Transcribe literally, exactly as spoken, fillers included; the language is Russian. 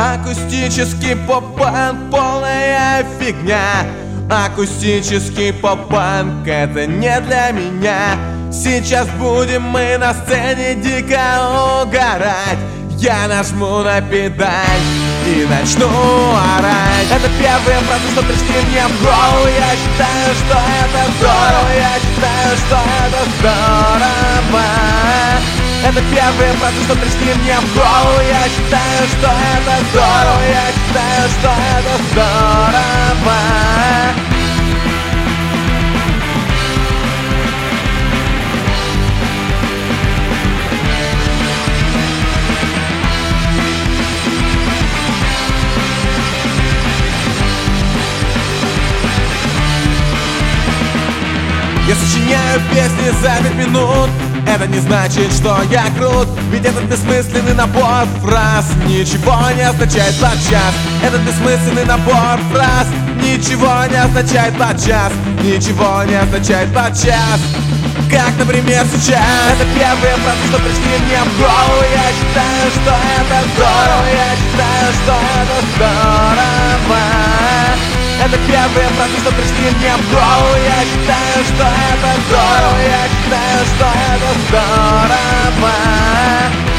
Акустический поп-панк, полная фигня. Акустический поп-панк — это не для меня. Сейчас будем мы на сцене дико угорать. Я нажму на педаль и начну орать. Это первые фразы, что пришли мне в голову. Я считаю, что это здорово. Я считаю, что это здорово. Это первые фразы, что пришли мне в голову. Я считаю, что это здорово. Я считаю, что это здорово. Я сочиняю песни за пять минут. Это не значит, что я крут. Ведь этот бессмысленный набор фраз ничего не означает подчас. Этот бессмысленный набор фраз ничего не означает подчас. Ничего не означает подчас. Как, например, сейчас. Это первые фразы, что пришли мне в голову. Я считаю, что это здорово. Я считаю, что это здорово. Это первые фразы, что пришли мне в голову. Я считаю, что это здорово. Я считаю, что это здорово.